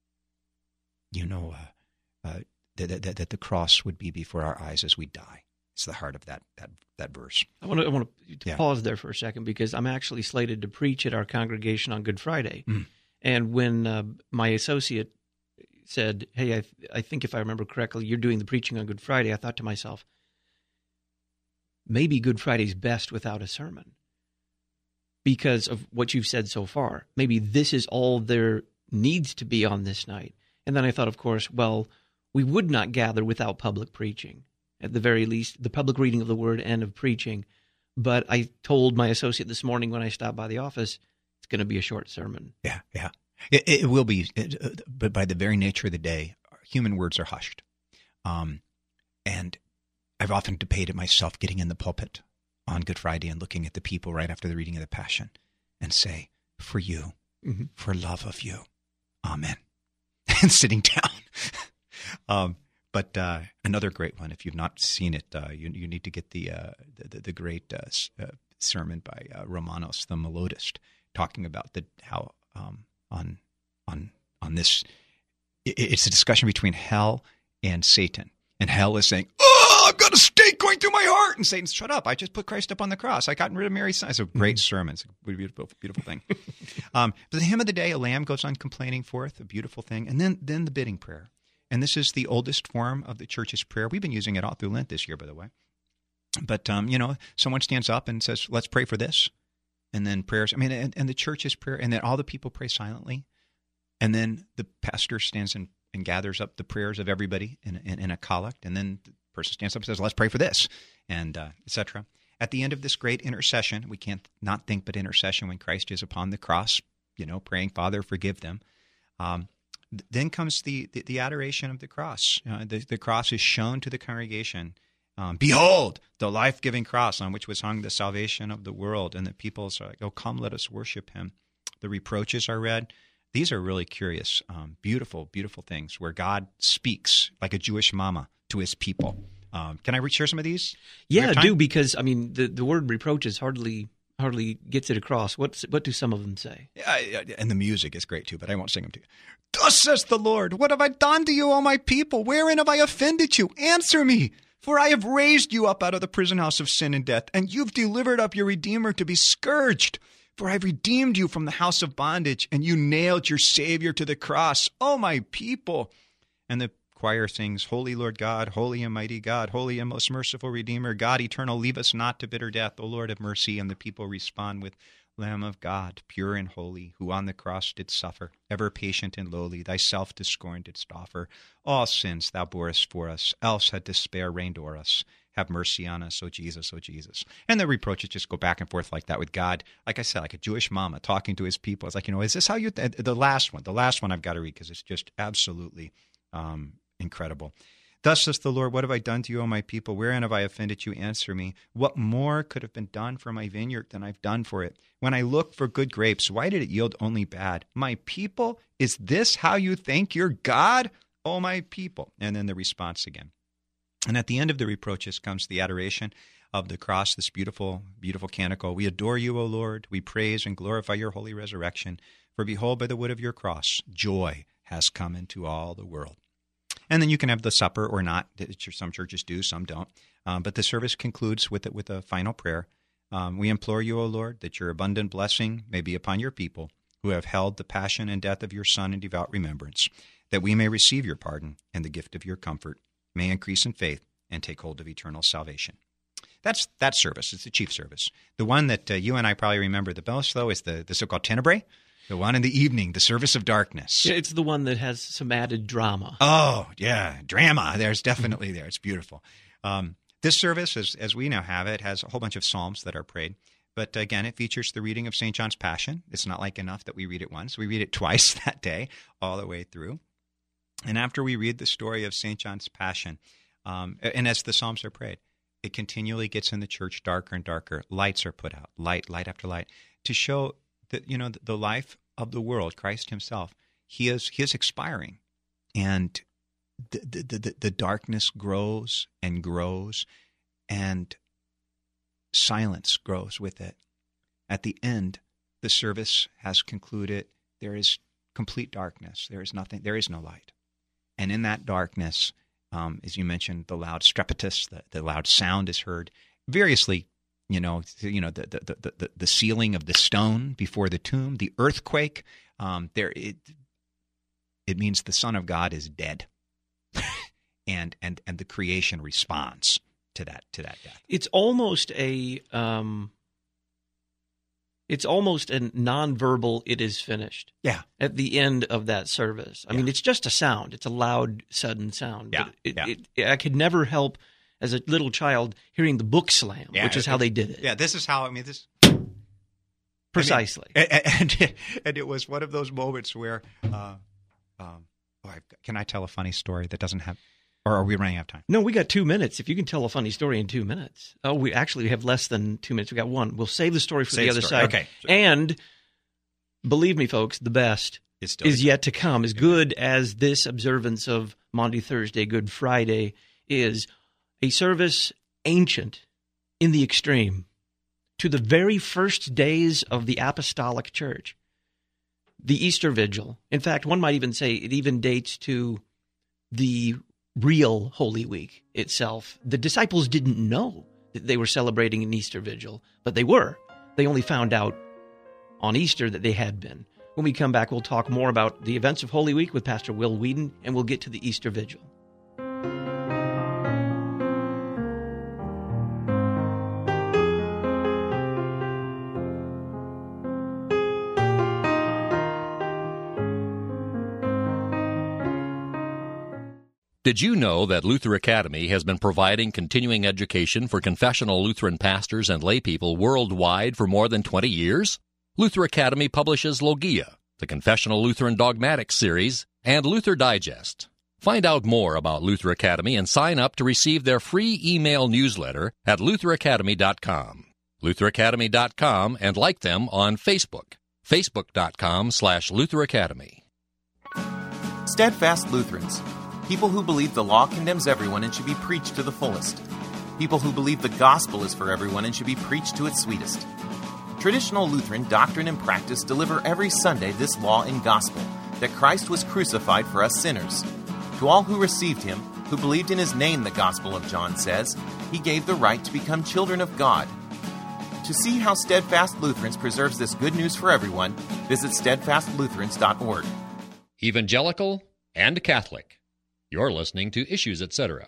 you know, uh, uh, that, that, that the cross would be before our eyes as we die. It's the heart of that that that verse. I want to I want to Yeah. pause there for a second because I'm actually slated to preach at our congregation on Good Friday, Mm. and when uh, my associate said, "Hey, I th- I think if I remember correctly, you're doing the preaching on Good Friday," I thought to myself, maybe Good Friday's best without a sermon because of what you've said so far. Maybe this is all there needs to be on this night. And then I thought, of course, well, we would not gather without public preaching. At the very least, the public reading of the word and of preaching. But I told my associate this morning when I stopped by the office, it's going to be a short sermon. Yeah, yeah. It, it will be, it, uh, but by the very nature of the day, human words are hushed. Um, and I've often debated myself getting in the pulpit on Good Friday and looking at the people right after the reading of the Passion and say, for you, mm-hmm. for love of you, amen. And sitting down. um, but uh, another great one, if you've not seen it, uh, you, you need to get the uh, the, the great uh, uh, sermon by uh, Romanos, the melodist, talking about the how um, on on on this. It, it's a discussion between hell and Satan, and hell is saying, "Oh, I've got a stake going through my heart," and Satan's, "Shut up! I just put Christ up on the cross. I got rid of Mary's son." It's a great sermon. It's a beautiful, beautiful thing. um, but the hymn of the day, a lamb goes uncomplaining forth, a beautiful thing, and then then the bidding prayer. And this is the oldest form of the church's prayer. We've been using it all through Lent this year, by the way. But, um, you know, someone stands up and says, let's pray for this. And then prayers, I mean, and, and the church's prayer, and then all the people pray silently. And then the pastor stands and, and gathers up the prayers of everybody in, in, in a collect. And then the person stands up and says, let's pray for this, and uh, et cetera. At the end of this great intercession, we can't not think but intercession when Christ is upon the cross, you know, praying, Father, forgive them. Um Then comes the, the, the adoration of the cross. Uh, the, the cross is shown to the congregation. Um, Behold, the life-giving cross on which was hung the salvation of the world. And the people are like, oh, come, let us worship him. The reproaches are read. These are really curious, um, beautiful, beautiful things where God speaks like a Jewish mama to his people. Um, can I share some of these? Yeah, do, because, I mean, the, the word reproaches hardly hardly gets it across. What's, what do some of them say? Yeah, and the music is great too, but I won't sing them to you. Thus says the Lord, what have I done to you, O my people? Wherein have I offended you? Answer me, for I have raised you up out of the prison house of sin and death, and you've delivered up your Redeemer to be scourged. For I have redeemed you from the house of bondage, and you nailed your Savior to the cross, O my people. And the choir sings, Holy Lord God, holy and mighty God, holy and most merciful Redeemer, God eternal, leave us not to bitter death, O Lord, have mercy. And the people respond with, Lamb of God, pure and holy, who on the cross did suffer, ever patient and lowly, thyself to scorn didst offer. All sins thou borest for us, else had despair reigned o'er us. Have mercy on us, O Jesus, O Jesus. And the reproaches just go back and forth like that with God. Like I said, like a Jewish mama talking to his people. It's like, you know, is this how you, th- the last one, the last one I've got to read because it's just absolutely um, incredible. Thus says the Lord, what have I done to you, O my people? Wherein have I offended you? Answer me. What more could have been done for my vineyard than I've done for it? When I looked for good grapes, why did it yield only bad? My people, is this how you thank your God? O my people. And then the response again. And at the end of the reproaches comes the adoration of the cross, this beautiful, beautiful canticle. We adore you, O Lord. We praise and glorify your holy resurrection. For behold, by the wood of your cross, joy has come into all the world. And then you can have the supper or not. Some churches do, some don't. Um, but the service concludes with it with a final prayer. Um, we implore you, O Lord, that your abundant blessing may be upon your people who have held the passion and death of your Son in devout remembrance, that we may receive your pardon and the gift of your comfort, may increase in faith, and take hold of eternal salvation. That's that service. It's the chief service. The one that uh, you and I probably remember the most, though, is the, the so-called Tenebrae. The one in the evening, the service of darkness. Yeah, it's the one that has some added drama. Oh, yeah, drama. There's definitely there. It's beautiful. Um, this service, as, as we now have it, has a whole bunch of psalms that are prayed. But again, it features the reading of Saint John's Passion. It's not like enough that we read it once. We read it twice that day, all the way through. And after we read the story of Saint John's Passion, um, and as the psalms are prayed, it continually gets in the church darker and darker. Lights are put out, light, light after light, to show that, you know, the, the life of the world, Christ himself, he is he is expiring. And the, the, the, the darkness grows and grows, and silence grows with it. At the end, the service has concluded. There is complete darkness. There is nothing. There is no light. And in that darkness, Um, as you mentioned, the loud strepitus, the, the loud sound is heard. Variously, you know, you know the the, the, the the sealing of the stone before the tomb, the earthquake. Um, there, it it means the Son of God is dead, and and and the creation responds to that to that death. It's almost a um, it's almost a nonverbal "it is finished." Yeah. At the end of that service, I yeah. mean, it's just a sound. It's a loud, sudden sound. Yeah. But it, yeah. It, it, I could never help, as a little child, hearing the book slam, yeah, which is it, how they did it. Yeah. This is how I mean this. Precisely. I mean, and, and and it was one of those moments where, uh, um, oh, I've, can I tell a funny story that doesn't have, or are we running out of time? No, we got two minutes. If you can tell a funny story in two minutes. Oh, we actually have less than two minutes. We got one. We'll save the story for Save the other the story. side. Okay. And believe me, folks, the best It's still is yet to come. As good as this observance of Maundy Thursday, Good Friday, is a service ancient in the extreme to the very first days of the Apostolic Church. The Easter Vigil. In fact, one might even say it even dates to the real Holy Week itself. The disciples didn't know that they were celebrating an Easter Vigil, but they were. They only found out on Easter that they had been. When we come back, we'll talk more about the events of Holy Week with Pastor Will Whedon, and we'll get to the Easter Vigil. Did you know that Luther Academy has been providing continuing education for confessional Lutheran pastors and laypeople worldwide for more than twenty years? Luther Academy publishes Logia, the Confessional Lutheran Dogmatics series, and Luther Digest. Find out more about Luther Academy and sign up to receive their free email newsletter at luther academy dot com. luther academy dot com, and like them on Facebook, facebook.com slash Luther Academy. Steadfast Lutherans. People who believe the law condemns everyone and should be preached to the fullest. People who believe the gospel is for everyone and should be preached to its sweetest. Traditional Lutheran doctrine and practice deliver every Sunday this law and gospel, that Christ was crucified for us sinners. To all who received him, who believed in his name, the Gospel of John says, he gave the right to become children of God. To see how Steadfast Lutherans preserves this good news for everyone, visit steadfast lutherans dot org. Evangelical and Catholic. You're listening to Issues, et cetera.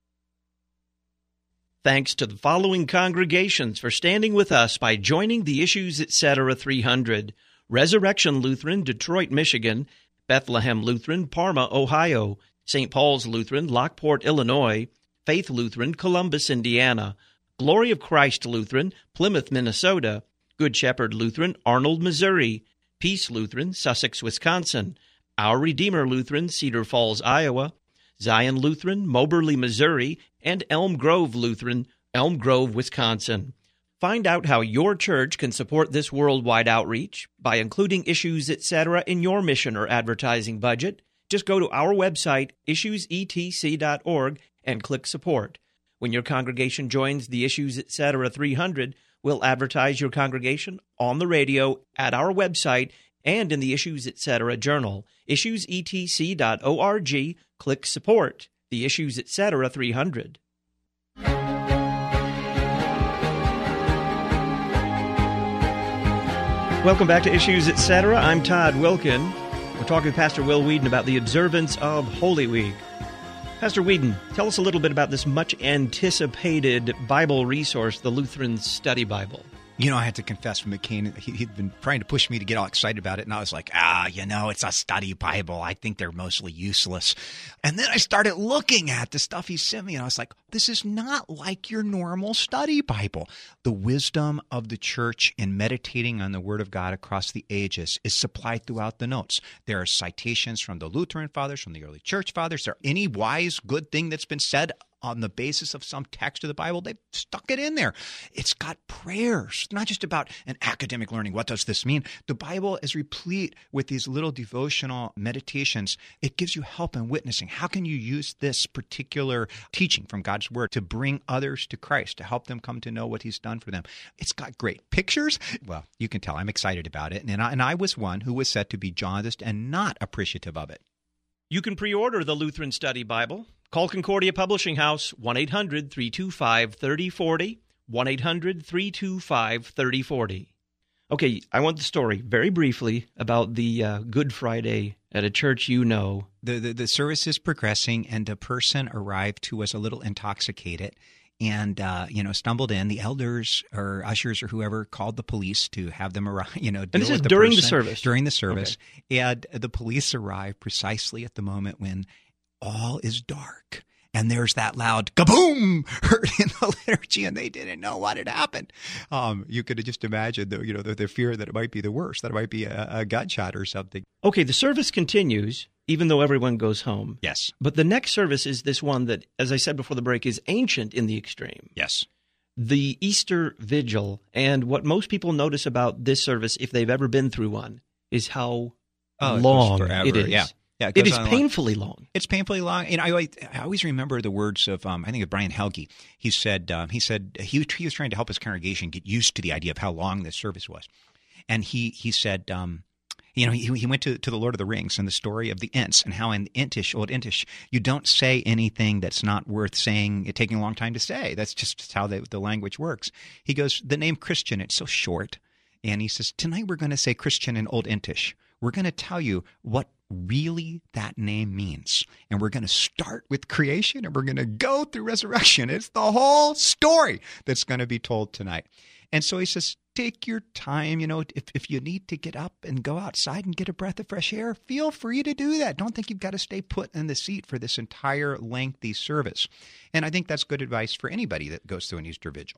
Thanks to the following congregations for standing with us by joining the Issues, et cetera three hundred. Resurrection Lutheran, Detroit, Michigan; Bethlehem Lutheran, Parma, Ohio; Saint Paul's Lutheran, Lockport, Illinois; Faith Lutheran, Columbus, Indiana; Glory of Christ Lutheran, Plymouth, Minnesota; Good Shepherd Lutheran, Arnold, Missouri; Peace Lutheran, Sussex, Wisconsin; Our Redeemer Lutheran, Cedar Falls, Iowa; Zion Lutheran, Moberly, Missouri; and Elm Grove Lutheran, Elm Grove, Wisconsin. Find out how your church can support this worldwide outreach by including Issues, et cetera in your mission or advertising budget. Just go to our website, issues e t c dot org, and click Support. When your congregation joins the Issues, et cetera three hundred, we'll advertise your congregation on the radio, at our website, and in the Issues, et cetera journal. issues e t c dot org, click Support. The Issues, et cetera three hundred. Welcome back to Issues, et cetera. I'm Todd Wilkin. We're talking with Pastor Will Whedon about the observance of Holy Week. Pastor Whedon, tell us a little bit about this much-anticipated Bible resource, the Lutheran Study Bible. You know, I had to confess from McCain, he, he'd been trying to push me to get all excited about it, and I was like, ah, you know, it's a study Bible. I think they're mostly useless. And then I started looking at the stuff he sent me, and I was like, this is not like your normal study Bible. The wisdom of the church in meditating on the Word of God across the ages is supplied throughout the notes. There are citations from the Lutheran Fathers, from the early church fathers. There any wise, good thing that's been said on the basis of some text of the Bible, they've stuck it in there. It's got prayers, not just about an academic learning. What does this mean? The Bible is replete with these little devotional meditations. It gives you help in witnessing. How can you use this particular teaching from God's Word to bring others to Christ, to help them come to know what He's done for them? It's got great pictures. Well, you can tell I'm excited about it. And I, and I was one who was said to be jaundiced and not appreciative of it. You can pre-order the Lutheran Study Bible. Call Concordia Publishing House, one eight hundred three two five three oh four oh, one eight hundred three two five three oh four oh. Okay, I want the story very briefly about the uh, Good Friday at a church you know. The, the the service is progressing, and a person arrived who was a little intoxicated and, uh, you know, stumbled in. The elders or ushers or whoever called the police to have them arrive, you know, deal and this with is the during person. the service? During the service. Okay. And the police arrived precisely at the moment when all is dark. And there's that loud kaboom heard in the liturgy, and they didn't know what had happened. Um, you could have just imagined, the, you know, the, the fear that it might be the worst, that it might be a, a gunshot or something. Okay, the service continues, even though everyone goes home. Yes. But the next service is this one that, as I said before the break, is ancient in the extreme. Yes. The Easter Vigil. And what most people notice about this service, if they've ever been through one, is how oh, long it, it is. Yeah. Yeah, it, it is painfully long. long. It's painfully long, and I, I always remember the words of um, I think of Brian Helge. He said um, he said he, he was trying to help his congregation get used to the idea of how long this service was, and he he said um, you know he he went to, to the Lord of the Rings and the story of the Ents and how in Entish old Entish you don't say anything that's not worth saying, it taking a long time to say. That's just how the the language works. He goes, the name Christian, it's so short, and he says tonight we're going to say Christian in old Entish. We're going to tell you what really that name means. And we're going to start with creation, and we're going to go through resurrection. It's the whole story that's going to be told tonight. And so he says, take your time. You know, if, if you need to get up and go outside and get a breath of fresh air, feel free to do that. Don't think you've got to stay put in the seat for this entire lengthy service. And I think that's good advice for anybody that goes through an Easter Vigil.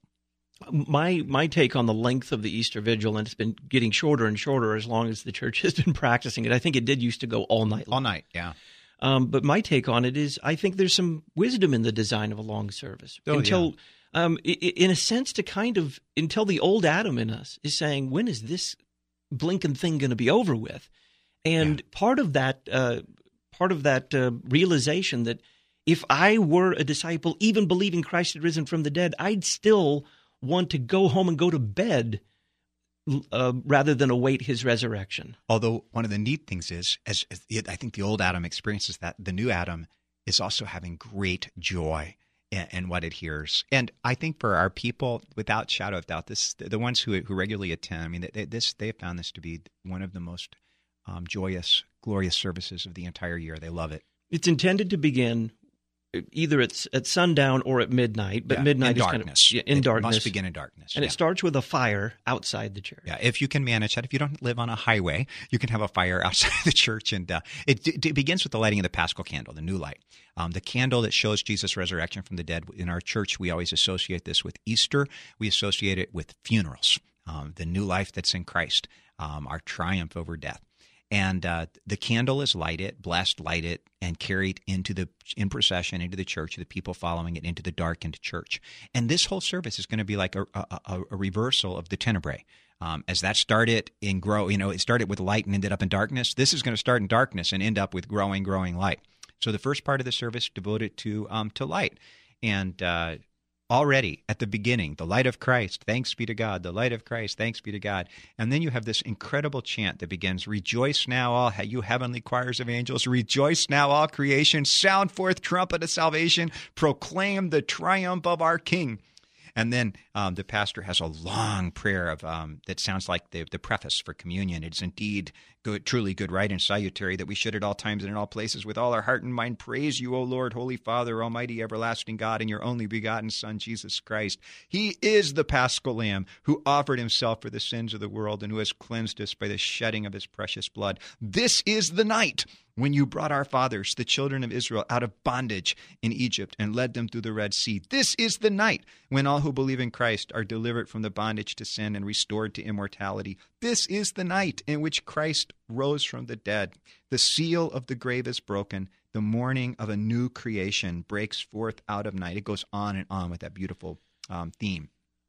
My my take on the length of the Easter Vigil, and it's been getting shorter and shorter as long as the church has been practicing it. I think it did used to go all night long. All night, yeah. Um, but my take on it is I think there's some wisdom in the design of a long service. Oh, until, yeah. um, in a sense, to kind of, until the old Adam in us is saying, when is this blinking thing going to be over with? And yeah. part of that, uh, part of that uh, realization that if I were a disciple, even believing Christ had risen from the dead, I'd still want to go home and go to bed uh, rather than await his resurrection. Although one of the neat things is, as, as I think the old Adam experiences that, the new Adam is also having great joy in, in what it hears. And I think for our people, without shadow of doubt, this the ones who who regularly attend, I mean, they, this they have found this to be one of the most um, joyous, glorious services of the entire year. They love it. It's intended to begin either at, at sundown or at midnight, but yeah, midnight in is darkness. kind of yeah, in it darkness. Must begin in darkness, and yeah. it starts with a fire outside the church. Yeah, if you can manage that, if you don't live on a highway, you can have a fire outside the church, and uh, it, it begins with the lighting of the Paschal candle, the new light, um, the candle that shows Jesus' resurrection from the dead. In our church, we always associate this with Easter. We associate it with funerals, um, the new life that's in Christ, um, our triumph over death. And uh, the candle is lighted, blessed, lighted, and carried into the in procession into the church, the people following it into the darkened church. And this whole service is going to be like a, a, a reversal of the tenebrae. Um, as that started in grow, you know, it started with light and ended up in darkness. This is going to start in darkness and end up with growing, growing light. So the first part of the service devoted to um, to light, and uh, already at the beginning, the light of Christ, thanks be to God, the light of Christ, thanks be to God. And then you have this incredible chant that begins, rejoice now all you heavenly choirs of angels, rejoice now all creation, sound forth trumpet of salvation, proclaim the triumph of our King. And then um, the pastor has a long prayer of um, that sounds like the, the preface for communion. It's indeed good, truly good, right, and salutary that we should at all times and in all places with all our heart and mind praise you, O Lord, Holy Father, Almighty, everlasting God, and your only begotten Son, Jesus Christ. He is the Paschal Lamb who offered himself for the sins of the world and who has cleansed us by the shedding of his precious blood. This is the night when you brought our fathers, the children of Israel, out of bondage in Egypt and led them through the Red Sea. This is the night when all who believe in Christ are delivered from the bondage to sin and restored to immortality. This is the night in which Christ rose from the dead. The seal of the grave is broken. The morning of a new creation breaks forth out of night. It goes on and on with that beautiful um, theme.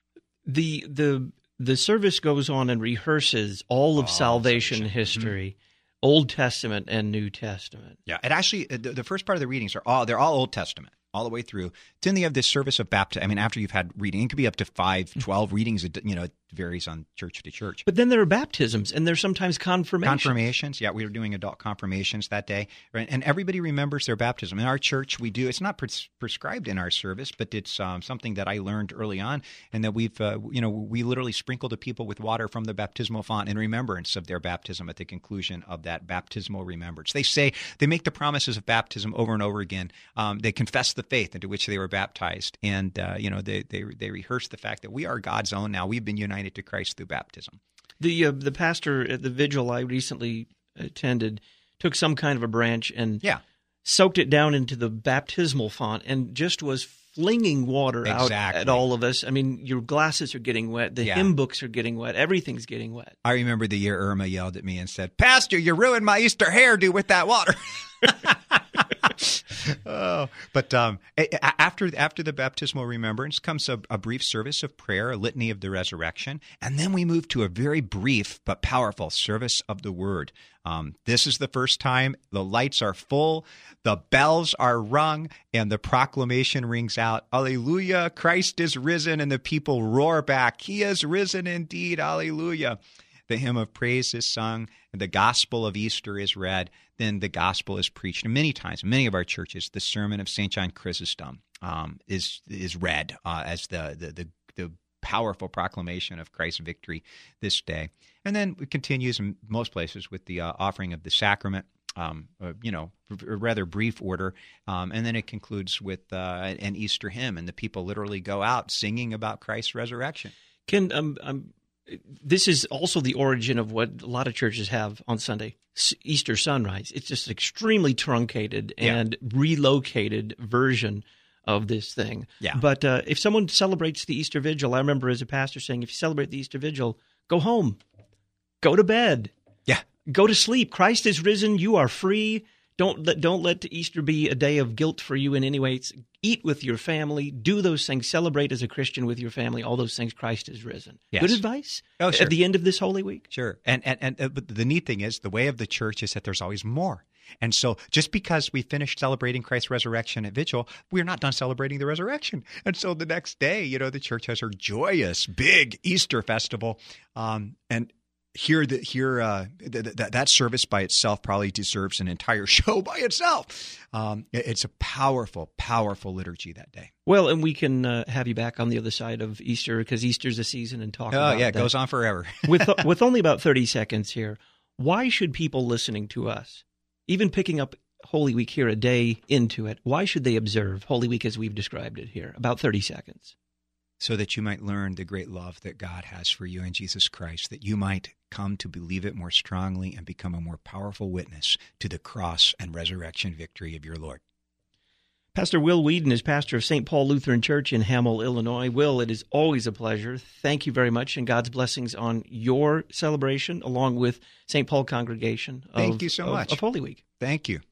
The the the service goes on and rehearses all of oh, salvation, salvation history. Mm-hmm. Old Testament and New Testament. Yeah, it actually the, the first part of the readings are all they're all Old Testament all the way through. Then you have this service of baptism. I mean, after you've had reading, it could be up to five, twelve readings, you know, varies on church to church. But then there are baptisms, and there's sometimes confirmations. Confirmations, yeah. We were doing adult confirmations that day. Right? And everybody remembers their baptism. In our church, we do. It's not pres- prescribed in our service, but it's um, something that I learned early on, and that we've, uh, you know, we literally sprinkle the people with water from the baptismal font in remembrance of their baptism at the conclusion of that baptismal remembrance. They say, they make the promises of baptism over and over again. Um, they confess the faith into which they were baptized, and uh, you know, they, they they rehearse the fact that we are God's own now. We've been united to Christ through baptism. The uh, the pastor at the vigil I recently attended took some kind of a branch and yeah. soaked it down into the baptismal font and just was flinging water exactly. out at all of us. I mean, your glasses are getting wet. The yeah. hymn books are getting wet. Everything's getting wet. I remember the year Irma yelled at me and said, "Pastor, you ruined my Easter hairdo with that water." oh, but um, after after the baptismal remembrance comes a, a brief service of prayer, a litany of the resurrection, and then we move to a very brief but powerful service of the word. Um, this is the first time the lights are full, the bells are rung, and the proclamation rings out, "Alleluia, Christ is risen," and the people roar back, "He is risen indeed, alleluia." The hymn of praise is sung, and the gospel of Easter is read, then the gospel is preached. And many times, in many of our churches, the sermon of Saint John Chrysostom um, is is read uh, as the, the the the powerful proclamation of Christ's victory this day. And then it continues in most places with the uh, offering of the sacrament, um, uh, you know, a rather brief order. Um, and then it concludes with uh, an Easter hymn, and the people literally go out singing about Christ's resurrection. Can um, um This is also the origin of what a lot of churches have on Sunday, Easter sunrise. It's just an extremely truncated and yeah. relocated version of this thing. Yeah. But uh, if someone celebrates the Easter Vigil, I remember as a pastor saying, if you celebrate the Easter Vigil, go home, go to bed, yeah, go to sleep. Christ is risen. You are free. Don't let, don't let Easter be a day of guilt for you in any way. It's, eat with your family. Do those things. Celebrate as a Christian with your family. All those things. Christ is risen. Yes. Good advice oh, sure. at the end of this Holy Week. Sure. And and and uh, but the neat thing is, the way of the church is that there's always more. And so just because we finished celebrating Christ's resurrection at Vigil, we're not done celebrating the resurrection. And so the next day, you know, the church has her joyous, big Easter festival. Um, and Here, the, here, uh, th- th- that service by itself probably deserves an entire show by itself. Um, it's a powerful, powerful liturgy that day. Well, and we can uh, have you back on the other side of Easter, because Easter's a season, and talk oh, about yeah, it that. goes on forever. with with only about thirty seconds here, why should people listening to us, even picking up Holy Week here a day into it, why should they observe Holy Week as we've described it here? About thirty seconds. So that you might learn the great love that God has for you in Jesus Christ, that you might come to believe it more strongly and become a more powerful witness to the cross and resurrection victory of your Lord. Pastor Will Whedon is pastor of Saint Paul Lutheran Church in Hamel, Illinois. Will, it is always a pleasure. Thank you very much, and God's blessings on your celebration, along with Saint Paul congregation of, Thank you so of, much. of Holy Week. Thank you.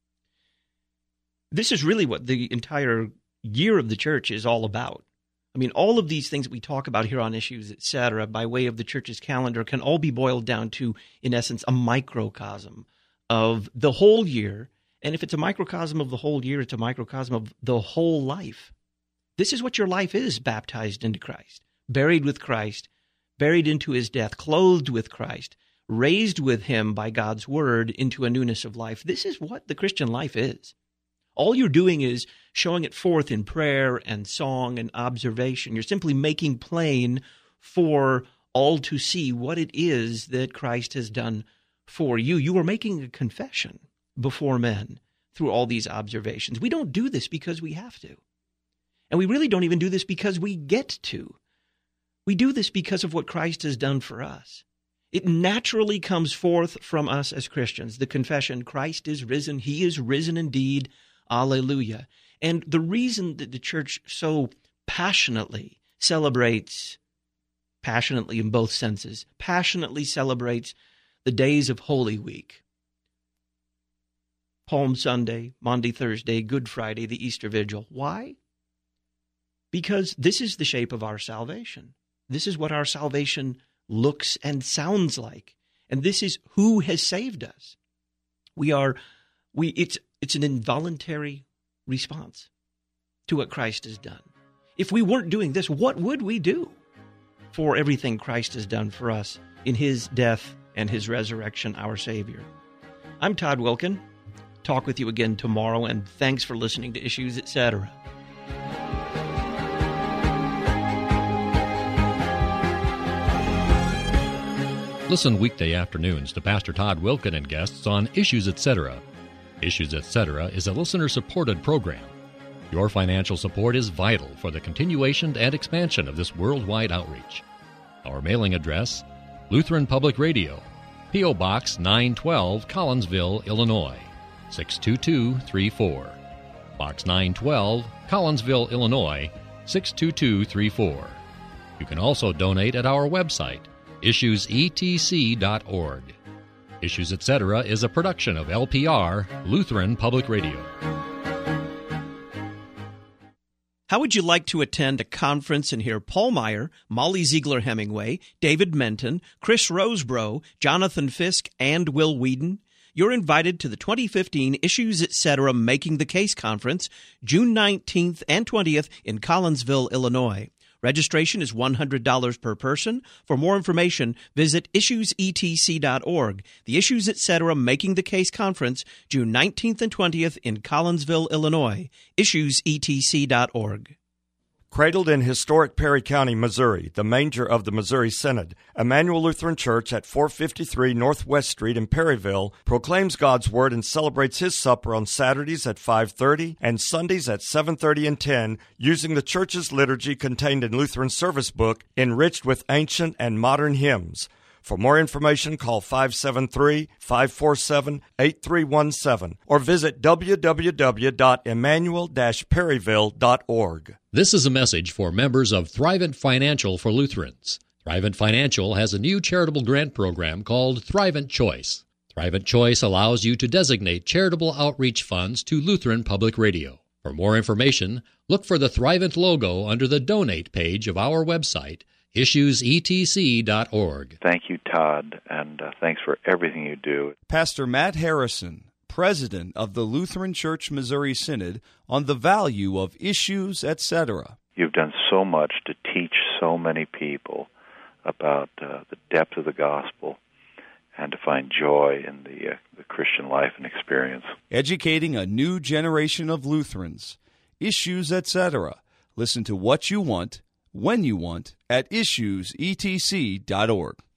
This is really what the entire year of the church is all about. I mean, all of these things that we talk about here on Issues, et cetera, by way of the church's calendar, can all be boiled down to, in essence, a microcosm of the whole year. And if it's a microcosm of the whole year, it's a microcosm of the whole life. This is what your life is, baptized into Christ, buried with Christ, buried into his death, clothed with Christ, raised with him by God's word into a newness of life. This is what the Christian life is. All you're doing is showing it forth in prayer and song and observation. You're simply making plain for all to see what it is that Christ has done for you. You are making a confession before men through all these observations. We don't do this because we have to. And we really don't even do this because we get to. We do this because of what Christ has done for us. It naturally comes forth from us as Christians, the confession, Christ is risen, he is risen indeed, alleluia. And the reason that the church so passionately celebrates, passionately in both senses, passionately celebrates the days of Holy Week, Palm Sunday, Maundy Thursday, Good Friday, the Easter Vigil. Why? Because this is the shape of our salvation. This is what our salvation looks and sounds like. And this is who has saved us. We are, we, it's, it's an involuntary response to what Christ has done. If we weren't doing this, what would we do? for everything Christ has done for us in his death and his resurrection, our Savior. I'm Todd Wilkin. Talk with you again tomorrow, and thanks for listening to Issues, et cetera. Listen weekday afternoons to Pastor Todd Wilkin and guests on Issues, et cetera. Issues, et cetera is a listener-supported program. Your financial support is vital for the continuation and expansion of this worldwide outreach. Our mailing address, Lutheran Public Radio, P O. Box nine twelve, Collinsville, Illinois, six two two three four. Box nine twelve, Collinsville, Illinois, six two two three four. You can also donate at our website, issues e t c dot org. Issues, et cetera is a production of L P R, Lutheran Public Radio. How would you like to attend a conference and hear Paul Meyer, Molly Ziegler Hemingway, David Menton, Chris Rosebrough, Jonathan Fisk, and Will Whedon? You're invited to the twenty fifteen Issues, et cetera Making the Case Conference, June nineteenth and twentieth in Collinsville, Illinois. Registration is one hundred dollars per person. For more information, visit issues e t c dot org. The Issues, et cetera Making the Case Conference, June nineteenth and twentieth in Collinsville, Illinois. issues e t c dot org. Cradled in historic Perry County, Missouri, the manger of the Missouri Synod, Emmanuel Lutheran Church at four fifty-three Northwest Street in Perryville proclaims God's Word and celebrates His supper on Saturdays at five thirty and Sundays at seven thirty and ten, using the church's liturgy contained in Lutheran Service Book, enriched with ancient and modern hymns. For more information, call five seven three, five four seven, eight three one seven or visit w w w dot emmanuel dash perryville dot org. This is a message for members of Thrivent Financial for Lutherans. Thrivent Financial has a new charitable grant program called Thrivent Choice. Thrivent Choice allows you to designate charitable outreach funds to Lutheran Public Radio. For more information, look for the Thrivent logo under the Donate page of our website, issues e t c dot org. Thank you, Todd, and uh, thanks for everything you do. Pastor Matt Harrison, president of the Lutheran Church Missouri Synod, on the value of Issues, et cetera. You've done so much to teach so many people about uh, the depth of the gospel and to find joy in the, uh, the Christian life and experience. Educating a new generation of Lutherans. Issues, et cetera. Listen to what you want, when you want, at issues e t c dot org.